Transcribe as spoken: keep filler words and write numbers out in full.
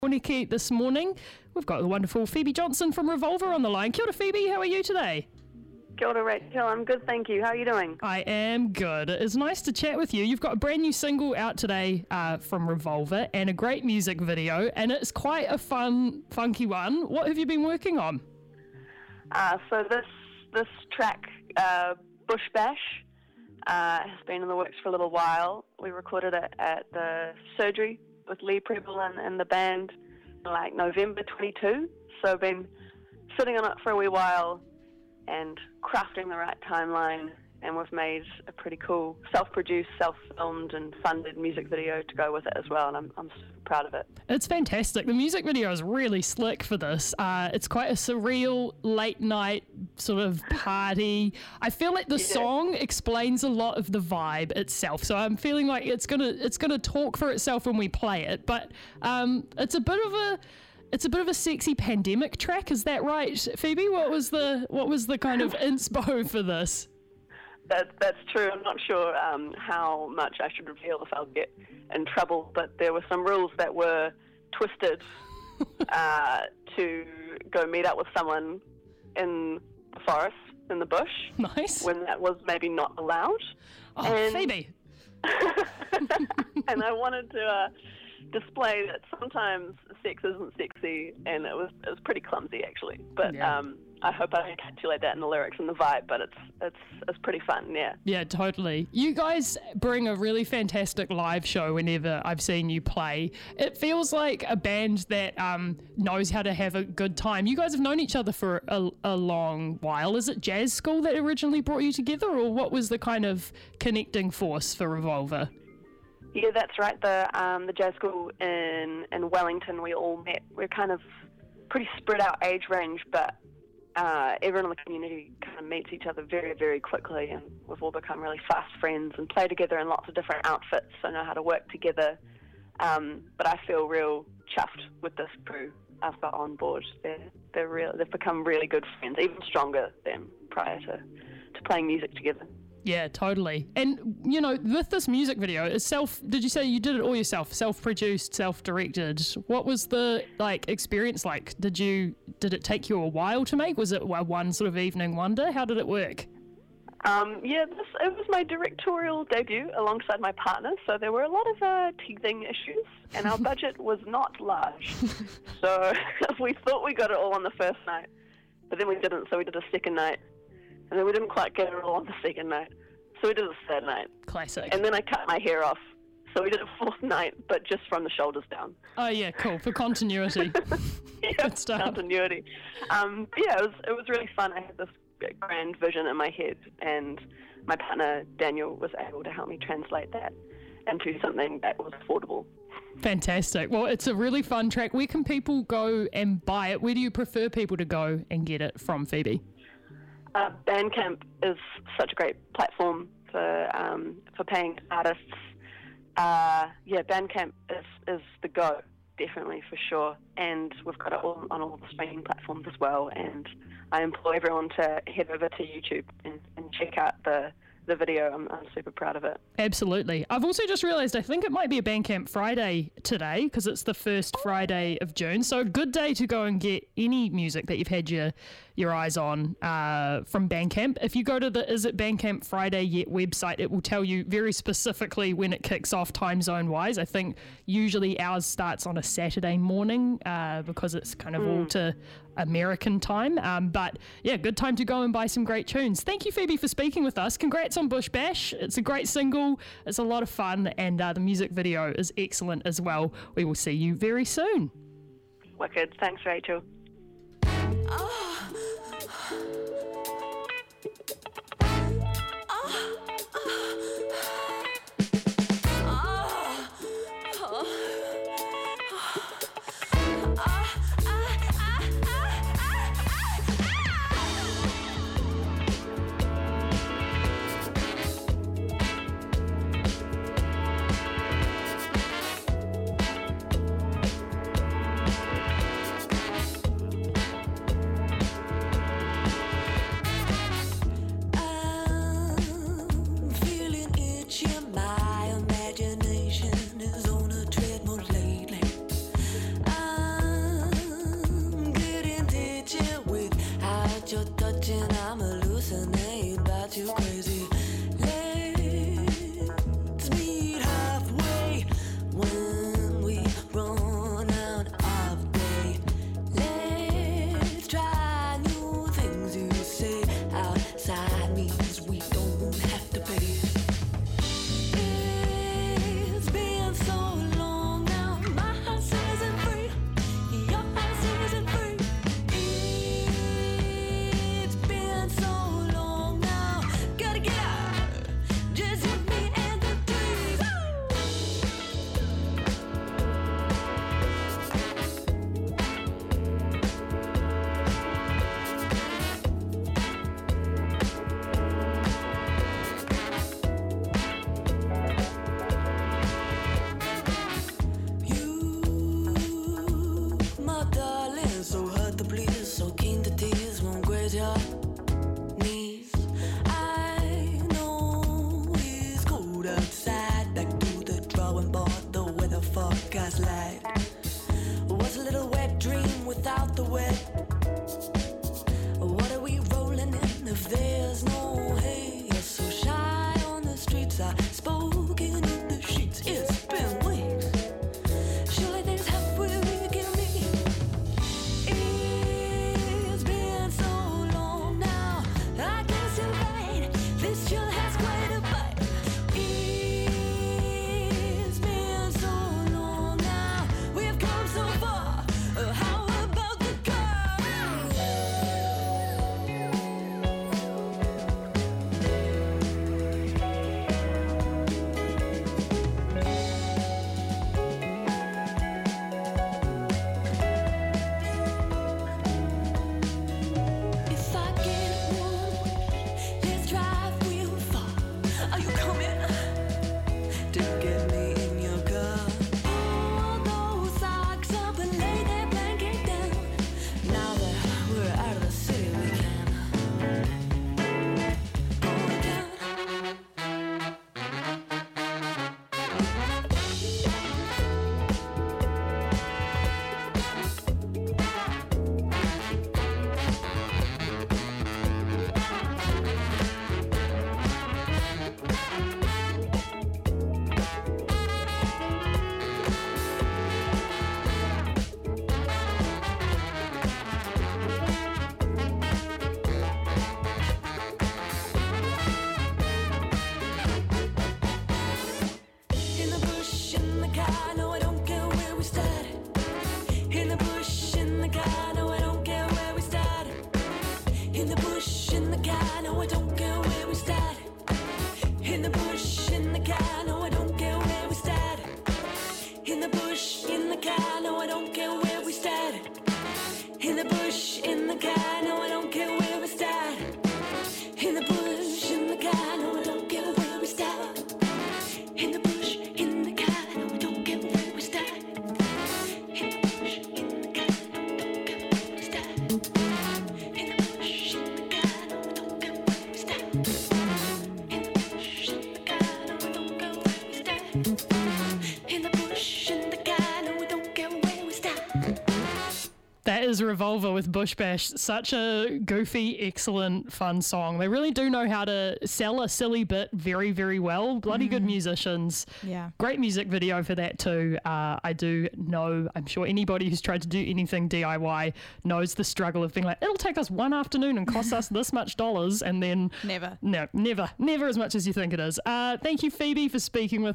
Nikki this morning. We've got the wonderful Phoebe Johnson from Revolver on the line. Kia ora, Phoebe, how are you today? Kia ora, Rachel. I'm good, thank you. How are you doing? I am good. It's nice to chat with you. You've got a brand new single out today uh, from Revolver and a great music video, and it's quite a fun, funky one. What have you been working on? Uh, so this this track, uh, Bush Bash, uh, has been in the works for a little while. We recorded it at the Surgery with Lee Preble and, and the band in like November twenty-two. So I've been sitting on it for a wee while and crafting the right timeline, and we've made a pretty cool self-produced, self-filmed and funded music video to go with it as well, and I'm, I'm super proud of it. It's fantastic. The music video is really slick for this. Uh, it's quite a surreal late night sort of party. I feel like the Yeah. song explains a lot of the vibe itself, so I'm feeling like it's gonna it's gonna talk for itself when we play it. But um, it's a bit of a It's a bit of a sexy pandemic track, is that right, Phoebe? What was the what was the kind of inspo for this? That, that's true. I'm not sure um, how much I should reveal if I'll get in trouble, but there were some rules that were twisted uh, to go meet up with someone in the forest, in the bush, Nice. when that was maybe not allowed. Oh, and, Phoebe. and I wanted to uh, display that sometimes sex isn't sexy, and it was it was pretty clumsy actually. But Yeah. um, I hope I encapsulate that in the lyrics and the vibe. But it's it's it's pretty fun, yeah. Yeah, totally. You guys bring a really fantastic live show whenever I've seen you play. It feels like a band that um, knows how to have a good time. You guys have known each other for a, a long while. Is it jazz school that originally brought you together, or what was the kind of connecting force for Revolver? Yeah, that's right. The um, the jazz school in in Wellington, we all met. We're kind of pretty spread out age range, but uh, everyone in the community kind of meets each other very, very quickly, and we've all become really fast friends and play together in lots of different outfits, so know how to work together. Um, but I feel real chuffed with this crew I've got on board. They're they're real. They've become really good friends, even stronger than prior to to playing music together. Yeah, totally. And, you know, with this music video, it's self, did you say you did it all yourself? Self-produced, self-directed. What was the, like, experience like? Did you, did it take you a while to make? Was it a one sort of evening wonder? How did it work? Um, yeah, this, it was my directorial debut alongside my partner, so there were a lot of uh, teething issues, and our budget was not large. So we thought we got it all on the first night, but then we didn't, so we did a second night. And then we didn't quite get it all on the second night, so we did a third night. Classic. And then I cut my hair off, so we did a fourth night, but just from the shoulders down. Oh, yeah, cool. For continuity. Yeah, Good stuff. continuity. Um, but yeah, it was it was really fun. I had this grand vision in my head, and my partner Daniel was able to help me translate that into something that was affordable. Fantastic. Well, it's a really fun track. Where can people go and buy it? Where do you prefer people to go and get it from, Phoebe? Uh, Bandcamp is such a great platform for um, for paying artists. Uh, yeah, Bandcamp is, is the go, definitely, for sure. And we've got it all on all the streaming platforms as well. And I implore everyone to head over to YouTube and, and check out the, the video. I'm, I'm super proud of it. Absolutely. I've also just realised I think it might be a Bandcamp Friday today because it's the first Friday of June. So a good day to go and get any music that you've had your your eyes on uh, from Bandcamp. If you go to the Is It Bandcamp Friday Yet website, it will tell you very specifically when it kicks off time zone wise. I think usually ours starts on a Saturday morning uh, because it's kind of mm. all to American time. Um, but yeah, good time to go and buy some great tunes. Thank you, Phoebe, for speaking with us. Congrats on Bush Bash. It's a great single. It's a lot of fun, and uh, the music video is excellent as well. We will see you very soon. Wicked. Thanks, Rachel. Oh. Without your touching, I'm hallucinating about you crazy. Let's meet halfway when we run out of day. Let's try new things you say outside means we don't have to pay. It's been so long now, my house isn't free, your house isn't free. It's been so long now, gotta get out, just you, me and the trees. You, my darling, so hard to please, so keen to tease, won't graze your knees. I know it's cold outside, back to the drawing board, the weather forecast light. Was a little wet dream without the wet. What are we rolling in if there's no hay? You're so shy on the streets, I spoken in the sheets. It's been weeks. Surely there's halfway we can meet. It's been so long now, I guess you're right. This chill has quite a bite. It's been so long now, we've come so far. Uh, How about the car? If I get one, let's drive real far. Are you coming to get me in your car? All those socks up and lay that blanket down. Now that we're out of the city, we can go down. In the bush, in the car, no, I don't care where we started. In the bush, in the car, no, I don't care where we started. In the bush, in the car, no, I don't care where we started. In the bush, in the car, no, I don't care where we started. In the bush, in the car, no, I don't care where we started. In the bush, in the car, no, I don't care where we started. In the bush, in the car, no, I don't care where we started. In the bush, in the car, no, I don't care where we started. In the bush, in the car, no, I don't care where we started. In the bush, in the car, no, I don't care where we started. In the bush, in the car, no, I don't care where we started. In the bush, in the car, no, I don't care where we started. That is Revolver with Bush Bash. Such a goofy, excellent, fun song. They really do know how to sell a silly bit very, very well. Bloody good musicians. Yeah. Great music video for that too. Uh, I do know, I'm sure anybody who's tried to do anything D I Y knows the struggle of being like, it'll take us one afternoon and cost us this much dollars, and then Never. no, never, never as much as you think it is. Uh, thank you, Phoebe, for speaking with